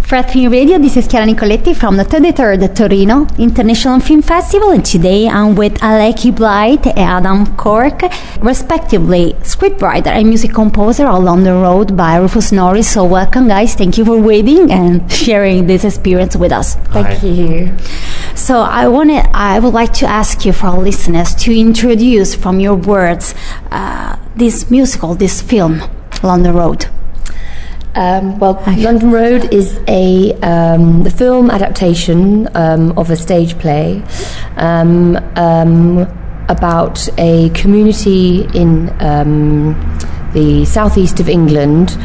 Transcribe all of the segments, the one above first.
Fred Film Radio, this is Chiara Nicoletti from the 33rd Torino International Film Festival, and today I'm with Aleki Blight and Adam Cork, respectively scriptwriter and music composer of London Road by Rufus Norris. So welcome guys, thank you for waiting and sharing this experience with us. Thank you. So I would like to ask you, for our listeners, to introduce from your words this musical, this film, London Road. London Road is the film adaptation of a stage play about a community in the southeast of England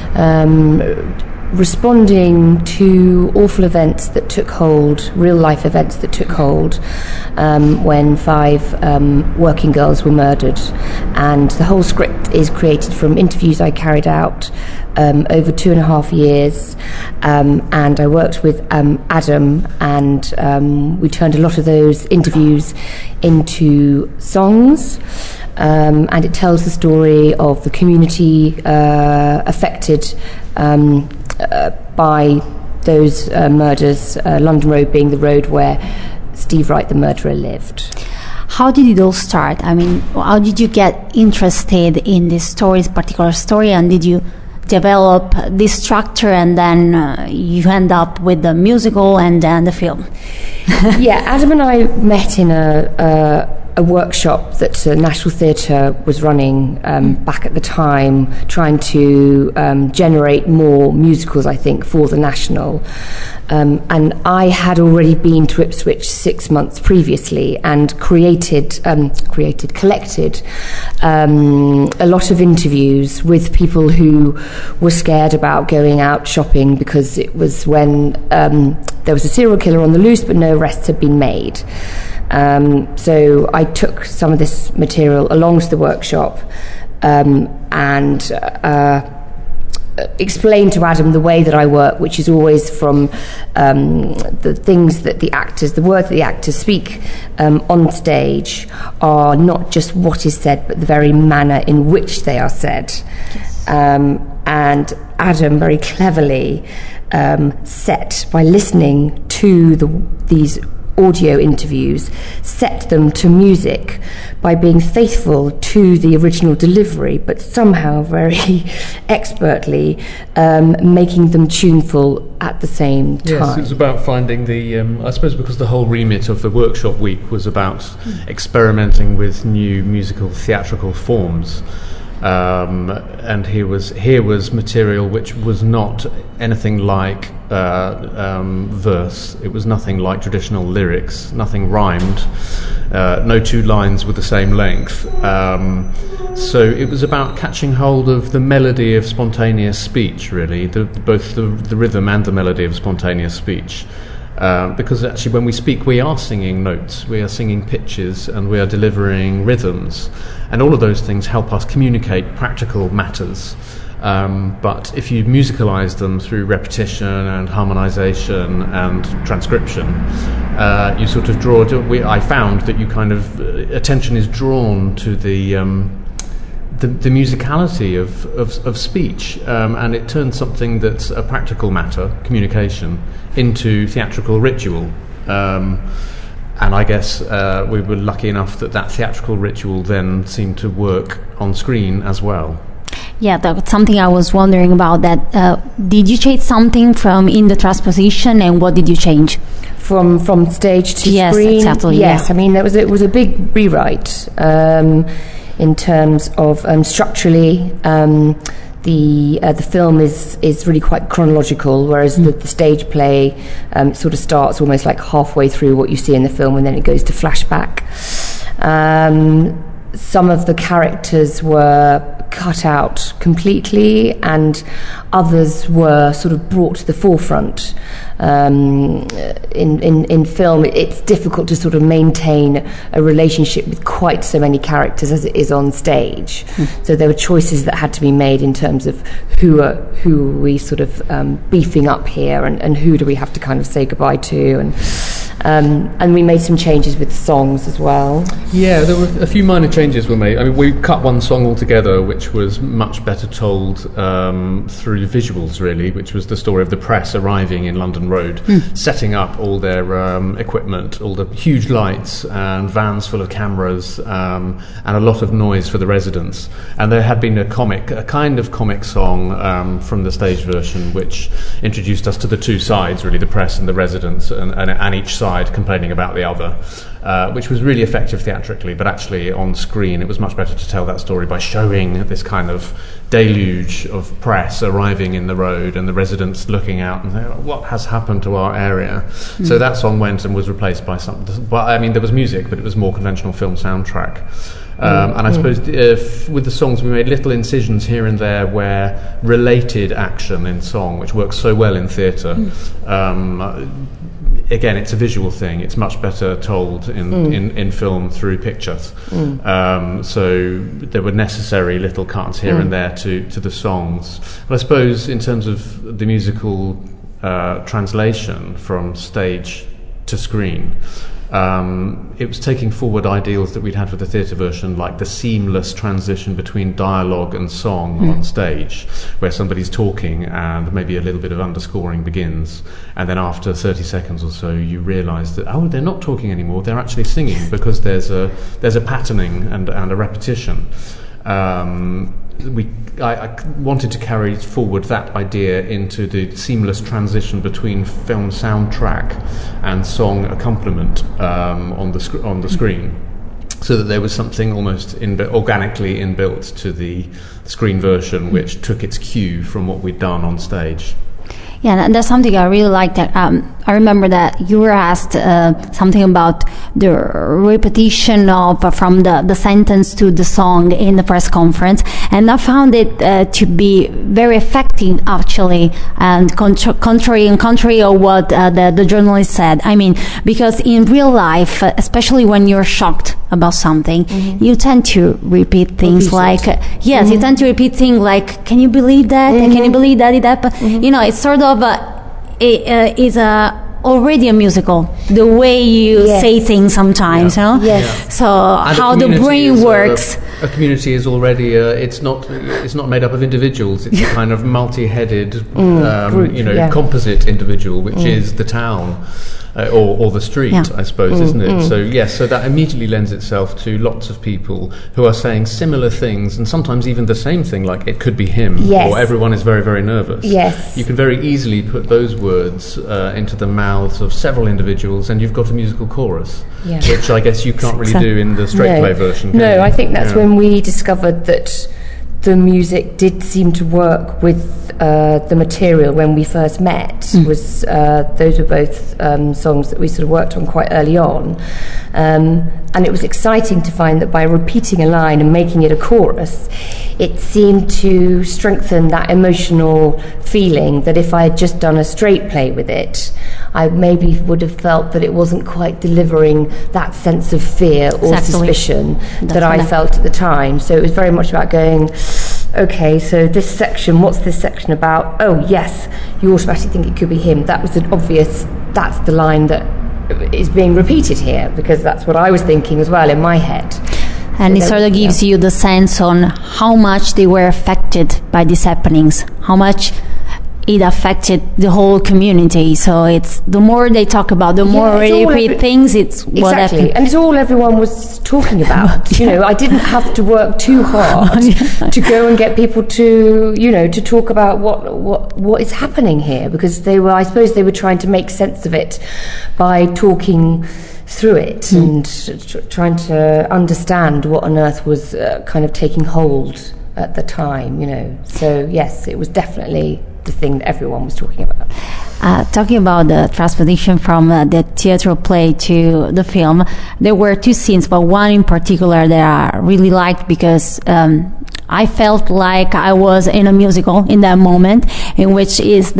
responding to awful events that took hold, real-life events that took hold, when 5 working girls were murdered. And the whole script is created from interviews I carried out over 2.5 years, and I worked with Adam, and we turned a lot of those interviews into songs. And it tells the story of the community affected by those murders, London Road being the road where Steve Wright, the murderer, lived. How did it all start? I mean, how did you get interested in this particular story, and did you develop this structure and then you end up with the musical and then the film? Yeah, Adam and I met in a workshop that National Theatre was running back at the time, trying to generate more musicals, I think, for the National. And I had already been to Ipswich 6 months previously and collected a lot of interviews with people who were scared about going out shopping because it was when there was a serial killer on the loose but no arrests had been made. So I took some of this material along to the workshop and explained to Adam the way that I work, which is always from the things that the words that the actors speak on stage are not just what is said, but the very manner in which they are said. Yes. And Adam very cleverly set, by listening to these audio interviews, set them to music by being faithful to the original delivery, but somehow very expertly making them tuneful at the same time. Yes, it was about finding the, I suppose because the whole remit of the workshop week was about experimenting with new musical theatrical forms. And here was material which was not anything like verse. It was nothing like traditional lyrics, nothing rhymed, no 2 lines with the same length. So it was about catching hold of the melody of spontaneous speech, really, both the rhythm and the melody of spontaneous speech. Because actually when we speak we are singing notes, we are singing pitches, and we are delivering rhythms, and all of those things help us communicate practical matters. But if you musicalize them through repetition and harmonization and transcription, you sort of I found that you kind of attention is drawn to the musicality of speech, and it turns something that's a practical matter, communication, into theatrical ritual. And I guess we were lucky enough that theatrical ritual then seemed to work on screen as well. Yeah, that's something I was wondering about. That did you change something from in the transposition, and what did you change? From stage to screen? Yes, exactly. Yes, yeah. I mean, it was a big rewrite in terms of structurally. The film is really quite chronological, whereas the stage play sort of starts almost like halfway through what you see in the film, and then it goes to flashback. Some of the characters were cut out completely, and others were sort of brought to the forefront. In film, it's difficult to sort of maintain a relationship with quite so many characters as it is on stage. So there were choices that had to be made in terms of who are we sort of beefing up here, and who do we have to kind of say goodbye to, And we made some changes with songs as well. Yeah, there were a few minor changes were made. I mean, we cut one song altogether, which was much better told through visuals, really, which was the story of the press arriving in London Road, setting up all their equipment, all the huge lights and vans full of cameras, and a lot of noise for the residents. And there had been a kind of comic song from the stage version, which introduced us to the two sides, really, the press and the residents, and each side complaining about the other, which was really effective theatrically, but actually on screen it was much better to tell that story by showing this kind of deluge of press arriving in the road and the residents looking out and saying, what has happened to our area? So that song went and was replaced by there was music, but it was more conventional film soundtrack. And I suppose with the songs we made little incisions here and there where related action in song, which works so well in theatre. Again, it's a visual thing. It's much better told in film through pictures. So there were necessary little cuts here and there to the songs. But I suppose in terms of the musical translation from stage to screen, it was taking forward ideals that we'd had for the theatre version, like the seamless transition between dialogue and song on stage, where somebody's talking and maybe a little bit of underscoring begins, and then after 30 seconds or so you realise that, they're not talking anymore, they're actually singing, because there's a patterning and a repetition. I wanted to carry forward that idea into the seamless transition between film soundtrack and song accompaniment on the screen, so that there was something almost organically inbuilt to the screen version, which took its cue from what we'd done on stage. Yeah, and that's something I really liked. That I remember that you were asked something about the repetition of from the sentence to the song in the press conference, and I found it to be very effective, actually, and contrary of what the journalist said. I mean, because in real life, especially when you're shocked about something, you tend to repeat things you tend to repeat things like, "Can you believe that? Can you believe that it happened?" You know, it's sort of is already a musical, the way you say things sometimes, you know? So and how the brain works. A community is already it's not made up of individuals. It's a kind of multi-headed group, composite individual, which is the town. Or the street, I suppose, isn't it? So yes, so that immediately lends itself to lots of people who are saying similar things, and sometimes even the same thing, like it could be him, or everyone is very, very nervous. Yes. You can very easily put those words into the mouths of several individuals, and you've got a musical chorus, which I guess you can't really do in the straight play version. No, I think that's when we discovered that the music did seem to work with the material when we first met. Those were both songs that we sort of worked on quite early on, and it was exciting to find that by repeating a line and making it a chorus, it seemed to strengthen that emotional feeling that if I had just done a straight play with it, I maybe would have felt that it wasn't quite delivering that sense of fear or suspicion that I felt at the time. So it was very much about going, okay, so this section, what's this section about? Oh yes, you automatically think it could be him. That was an obvious, that's the line that is being repeated here, because that's what I was thinking as well in my head. And it sort of gives you the sense on how much they were affected by these happenings, how much it affected the whole community. So it's the more they talk about, the more they repeat things, it's what happened. And it's all everyone was talking about. You know, I didn't have to work too hard to go and get people to, to talk about what is happening here, because I suppose they were trying to make sense of it by talking through it and trying to understand what on earth was kind of taking hold at the time, So yes, it was definitely the thing that everyone was talking about. Talking about the transposition from the theatre play to the film, there were two scenes, but one in particular that I really liked, because I felt like I was in a musical in that moment, in which is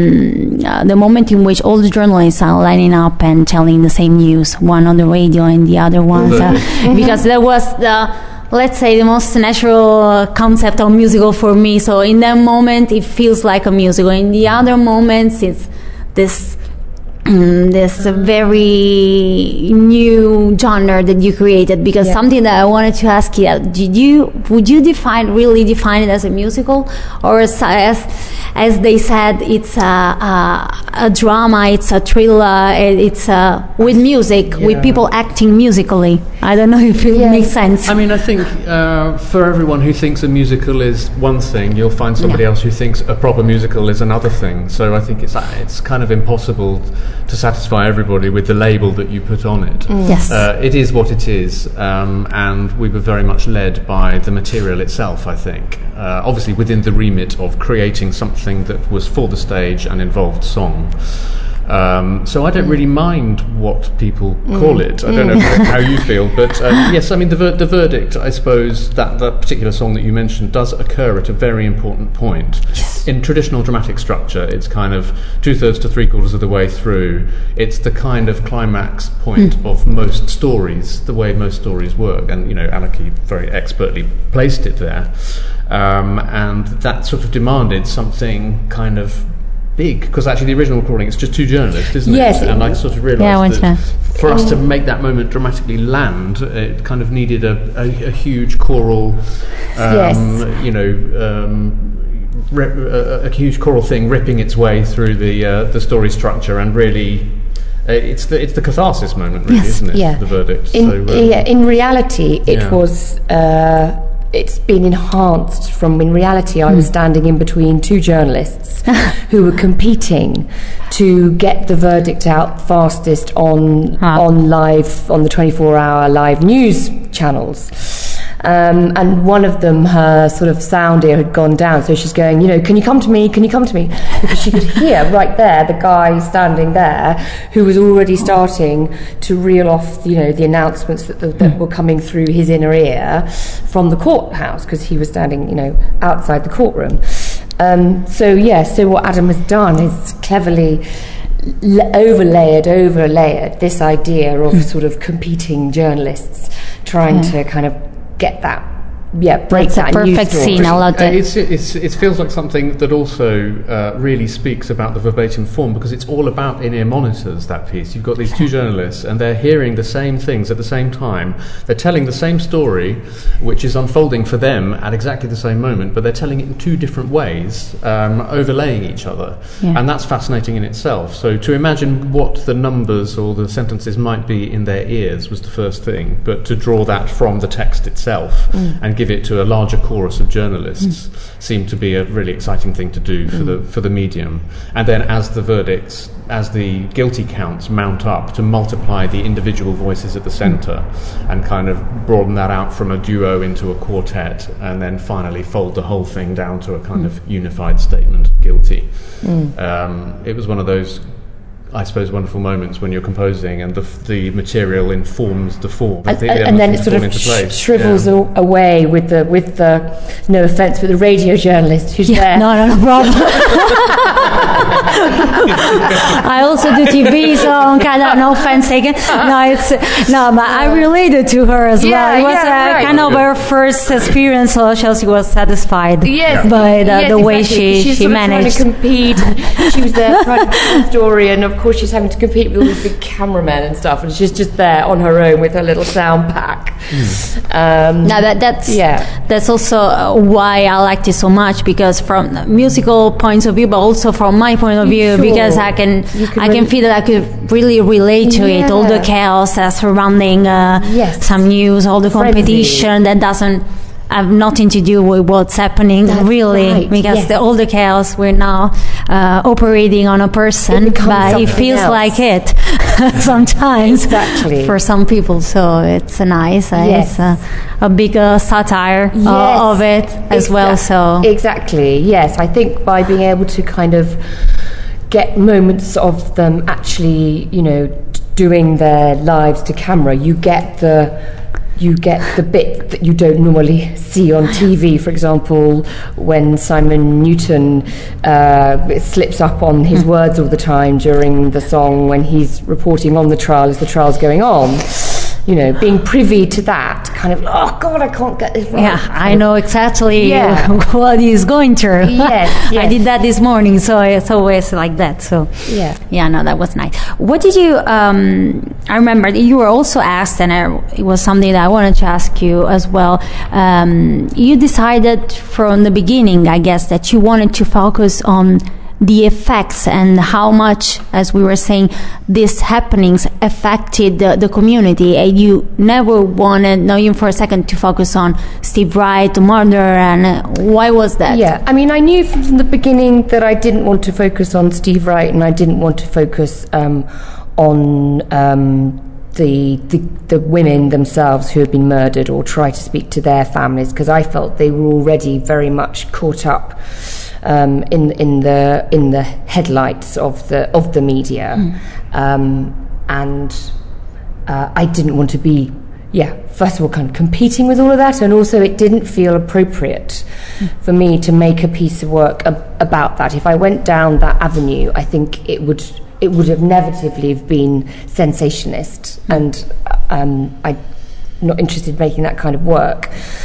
the moment in which all the journalists are lining up and telling the same news, one on the radio and the other one. Because there was let's say the most natural concept of musical for me. So in that moment it feels like a musical. In the other moments it's this this very new genre that you created, because something that I wanted to ask you, would you really define it as a musical, or as they said, it's a drama, it's a thriller, it's with music, with people acting musically? I don't know if it makes sense. I mean, I think for everyone who thinks a musical is one thing, you'll find somebody else who thinks a proper musical is another thing. So I think it's kind of impossible to satisfy everybody with the label that you put on it. Yes. It is what it is, and we were very much led by the material itself, I think. Obviously within the remit of creating something that was for the stage and involved song. So I don't really mind what people call it. I don't know how you feel, but yes, I mean the verdict, I suppose, that particular song that you mentioned does occur at a very important point. Yes. In traditional dramatic structure, it's kind of 2/3 to 3/4 of the way through. It's the kind of climax point of most stories, the way most stories work, and Aleki very expertly placed it there, and that sort of demanded something kind of big, because actually the original recording, it's just two journalists, isn't it? And I sort of realised that for us to make that moment dramatically land, it kind of needed a huge choral, a huge choral thing ripping its way through the story structure, and really it's the catharsis moment, really, isn't it? Yeah. The verdict. In reality, it was. It's been enhanced from, in reality, I was standing in between two journalists who were competing to get the verdict out fastest on live, on the 24-hour live news channels. And one of them, her sort of sound ear had gone down, so she's going, can you come to me, because she could hear right there the guy standing there who was already starting to reel off the announcements that were coming through his inner ear from the courthouse, because he was standing outside the courtroom. So what Adam has done is cleverly overlayered this idea of sort of competing journalists trying to kind of get that, break That's that a perfect news story. scene. I loved it. It feels like something that also really speaks about the verbatim form, because it's all about in-ear monitors, that piece. You've got these two journalists, and they're hearing the same things at the same time. They're telling the same story, which is unfolding for them at exactly the same moment, but they're telling it in two different ways, overlaying each other. Yeah. And that's fascinating in itself. So to imagine what the numbers or the sentences might be in their ears was the first thing, but to draw that from the text itself and give it to a larger chorus of journalists seemed to be a really exciting thing to do for the medium. And then as the guilty counts mount up, to multiply the individual voices at the centre and kind of broaden that out from a duo into a quartet, and then finally fold the whole thing down to a kind of unified statement of guilty. It was one of those, I suppose, wonderful moments when you're composing and the material informs the form, and then it sort of shrivels away with the no offence, but the radio journalist who's there. No problem. I also do TV, so kind of no offense taken. But I related to her as well. It was kind of her first experience, so Chelsea was satisfied by the way she managed. Trying to compete. She was there trying to tell the story, and of course she's having to compete with all these big cameramen and stuff, and she's just there on her own with her little sound pack. That's also why I liked it so much, because from musical points of view, but also from my point of view, because I can feel that I could really relate to it, all the chaos that's surrounding some news, all the competition that doesn't have nothing to do with what's happening. That's really right. Because all the chaos, we're now operating on a person, but it feels like it sometimes for some people. So it's nice. It's a big satire of it as well. So exactly, yes. I think by being able to kind of get moments of them actually, doing their lives to camera, you get the bit that you don't normally see on TV. For example, when Simon Newton slips up on his words all the time during the song when he's reporting on the trial as the trial's going on. being privy to that kind of, oh God, I can't get this right. Yeah, I know exactly what he's going through. Yes. I did that this morning, so it's always like that. So yeah, no, that was nice. What did you? I remember you were also asked, and it was something that I wanted to ask you as well. You decided from the beginning, I guess, that you wanted to focus on the effects and how much, as we were saying, these happenings affected the community, and you never wanted, not even for a second, to focus on Steve Wright, the murder, and why was that? Yeah, I mean, I knew from the beginning that I didn't want to focus on Steve Wright, and I didn't want to focus on the women themselves who had been murdered, or try to speak to their families, because I felt they were already very much caught up in the headlights of the media, and I didn't want to be, first of all, kind of competing with all of that, and also it didn't feel appropriate for me to make a piece of work about that. If I went down that avenue, I think it would have inevitably been sensationalist, and I'm not interested in making that kind of work.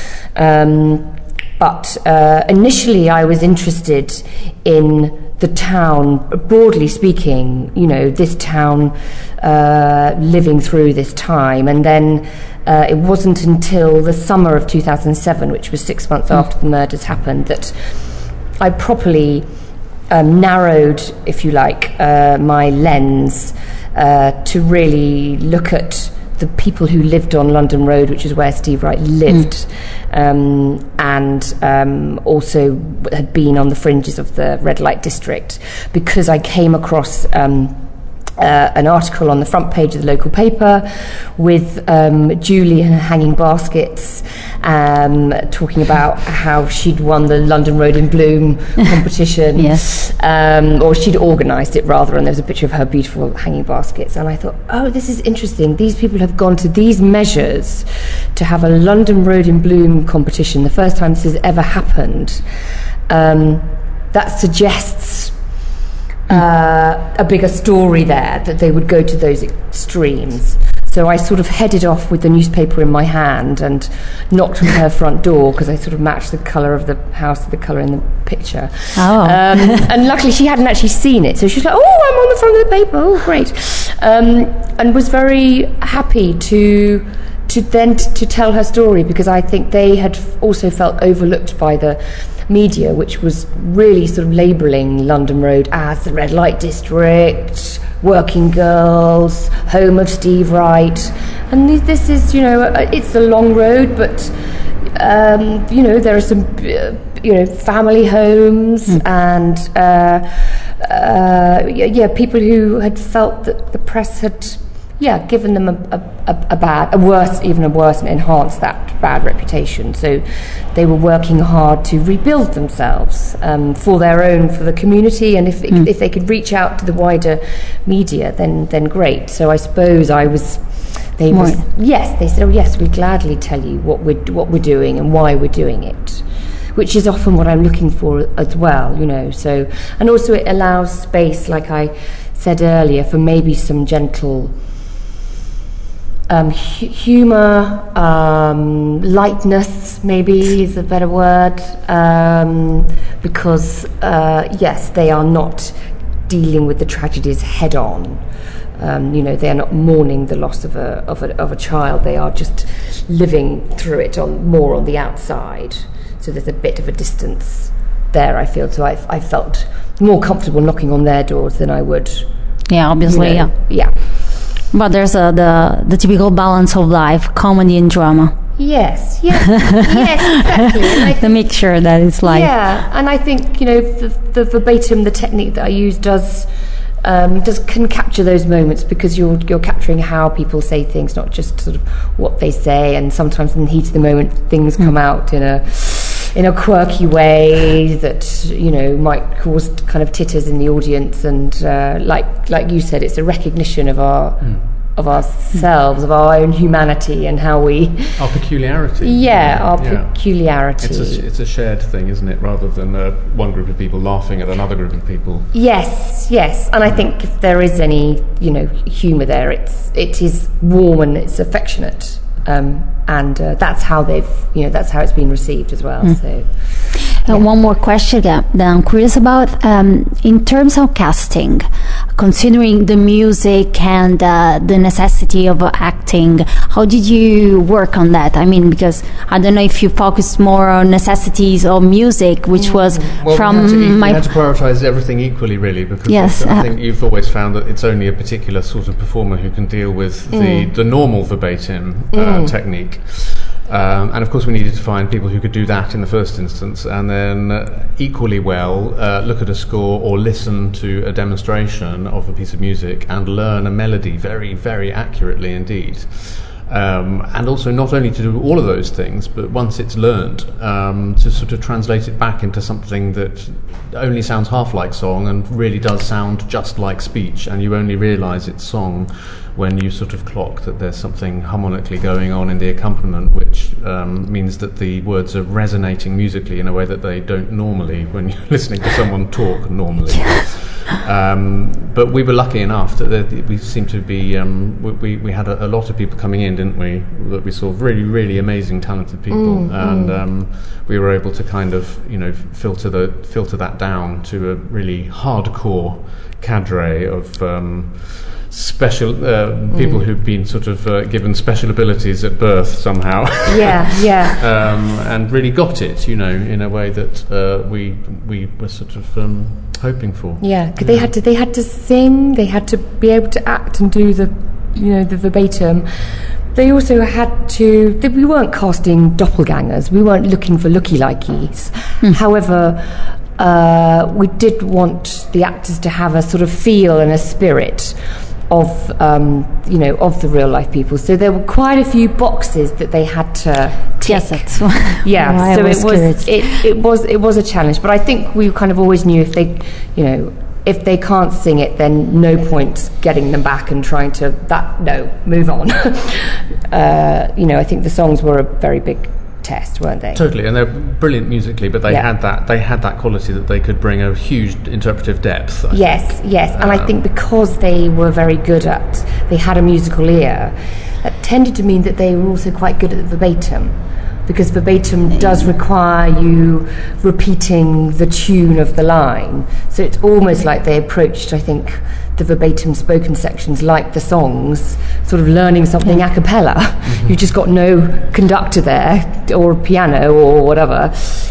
But initially I was interested in the town, broadly speaking, this town living through this time. And then it wasn't until the summer of 2007, which was 6 months after the murders happened, that I properly narrowed, if you like, my lens to really look at the people who lived on London Road, which is where Steve Wright lived, and also had been on the fringes of the red light district, because I came across an article on the front page of the local paper with Julie and her hanging baskets, talking about how she'd won the London Road in Bloom competition, or she'd organised it rather, and there was a picture of her beautiful hanging baskets, and I thought, oh, this is interesting. These people have gone to these measures to have a London Road in Bloom competition, the first time this has ever happened. That suggests a bigger story there, that they would go to those extremes. So I sort of headed off with the newspaper in my hand and knocked on her front door, because I sort of matched the colour of the house to the colour in the picture. And luckily she hadn't actually seen it, so she was like, oh, I'm on the front of the paper, oh great, and was very happy to tell her story, because I think they had also felt overlooked by the media, which was really sort of labelling London Road as the red light district, working girls, home of Steve Wright, and this is, it's a long road, but there are some family homes, and people who had felt that the press had given them a worse and enhanced that bad reputation. So they were working hard to rebuild themselves for the community, and if they could reach out to the wider media, then great. So I suppose they said, oh yes, we'd gladly tell you what we're doing and why we're doing it, which is often what I'm looking for as well, So, and also it allows space, like I said earlier, for maybe some gentle humour, lightness maybe is a better word, because yes, they are not dealing with the tragedies head on. They are not mourning the loss of a child. They are just living through it more on the outside. So there's a bit of a distance there, I feel. So I felt more comfortable knocking on their doors than I would. Yeah, obviously, yeah. But there's the typical balance of life, comedy and drama. Yes, exactly. The mixture that is life. Yeah, and I think the verbatim, the technique that I use can capture those moments, because you're capturing how people say things, not just sort of what they say. And sometimes in the heat of the moment, things come out in a quirky way that might cause kind of titters in the audience, and like you said, it's a recognition of our ourselves, of our own humanity, and how we... Our peculiarity. Yeah, our peculiarity. It's a shared thing, isn't it, rather than one group of people laughing at another group of people. Yes, and I think if there is any, humour there, it is warm and it's affectionate, and that's how that's how it's been received as well. So. One more question that I'm curious about. In terms of casting, considering the music and the necessity of acting, how did you work on that? I mean, because I don't know if you focused more on necessities of music, which was we had to prioritise everything equally, really, because I think you've always found that it's only a particular sort of performer who can deal with the normal verbatim technique. And of course we needed to find people who could do that in the first instance, and then equally well look at a score or listen to a demonstration of a piece of music and learn a melody very, very accurately indeed. And also not only to do all of those things, but once it's learned, to sort of translate it back into something that only sounds half like song and really does sound just like speech, and you only realise it's song when you sort of clock that there's something harmonically going on in the accompaniment, which means that the words are resonating musically in a way that they don't normally when you're listening to someone talk normally. But we were lucky enough that we seemed to be we had a lot of people coming in, didn't we, that we saw really, really amazing talented people, and we were able to kind of filter that down to a really hardcore cadre of special people who've been sort of given special abilities at birth somehow. And really got it, in a way that we were sort of hoping for. Yeah, because they had to sing, they had to be able to act and do the the verbatim. They also had to. We weren't casting doppelgangers. We weren't looking for looky-likeys. However, we did want the actors to have a sort of feel and a spirit of of the real life people. So there were quite a few boxes that they had to tick. Yes, that's yeah. So it was a challenge, but I think we kind of always knew if they can't sing it, then no point getting them back and trying to move on. I think the songs were a very big test, weren't they? Totally, and they're brilliant musically, but they had that quality that they could bring a huge interpretive depth. Yes, and I think because they were very good at, they had a musical ear, that tended to mean that they were also quite good at the verbatim, because verbatim does require you repeating the tune of the line. So it's almost like they approached, I think, the verbatim spoken sections like the songs, sort of learning something a cappella. Mm-hmm. You just got no conductor there, or piano, or whatever,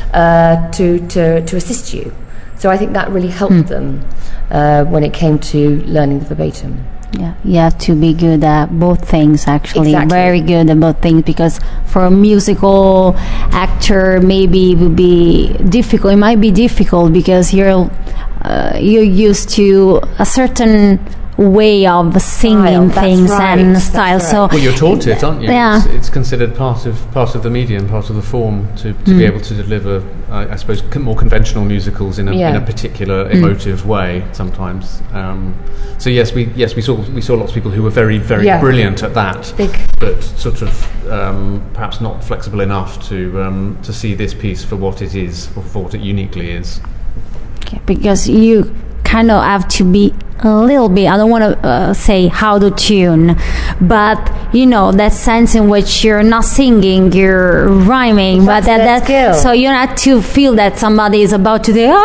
to assist you. So I think that really helped them when it came to learning the verbatim. Yeah, you have to be good at both things, actually. Exactly. Very good at both things, because for a musical actor, maybe it would be difficult. It might be difficult because you're used to a certain way of singing things and style. Right. So well, you're taught it, aren't you? Yeah. It's considered part of the medium, part of the form to be able to deliver, I suppose, more conventional musicals in a particular emotive way sometimes. So yes, we saw lots of people who were very, very brilliant at that, but sort of perhaps not flexible enough to see this piece for what it is, or for what it uniquely is. Okay, because you kind of have to be a little bit, I don't want to say how to tune, but that sense in which you're not singing, you're rhyming, that's but that skill. So you have to feel that somebody is about to do.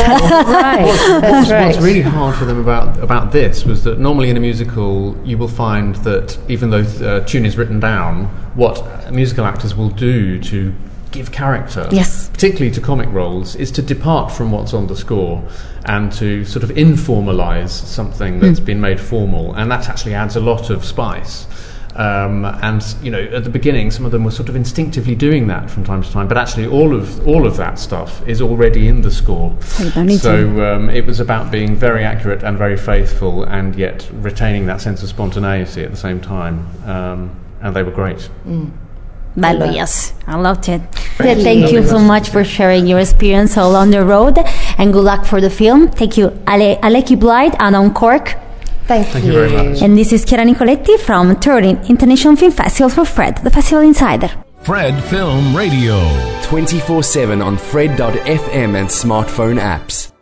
That's right. What's really hard for them about this was that normally in a musical you will find that even though the tune is written down, what musical actors will do to give character, particularly to comic roles, is to depart from what's on the score and to sort of informalize something that's been made formal, and that actually adds a lot of spice. And at the beginning, some of them were sort of instinctively doing that from time to time, but actually all of that stuff is already in the score. So it was about being very accurate and very faithful, and yet retaining that sense of spontaneity at the same time. And they were great. Bello, yes, I loved it. Thank you so much for sharing your experience all on the road, and good luck for the film. Thank you, Alecky Blythe, Adam Cork. Thank you very much. And this is Chiara Nicoletti from Turin International Film Festival for Fred, the Festival Insider. Fred Film Radio. 24/7 on Fred.fm and smartphone apps.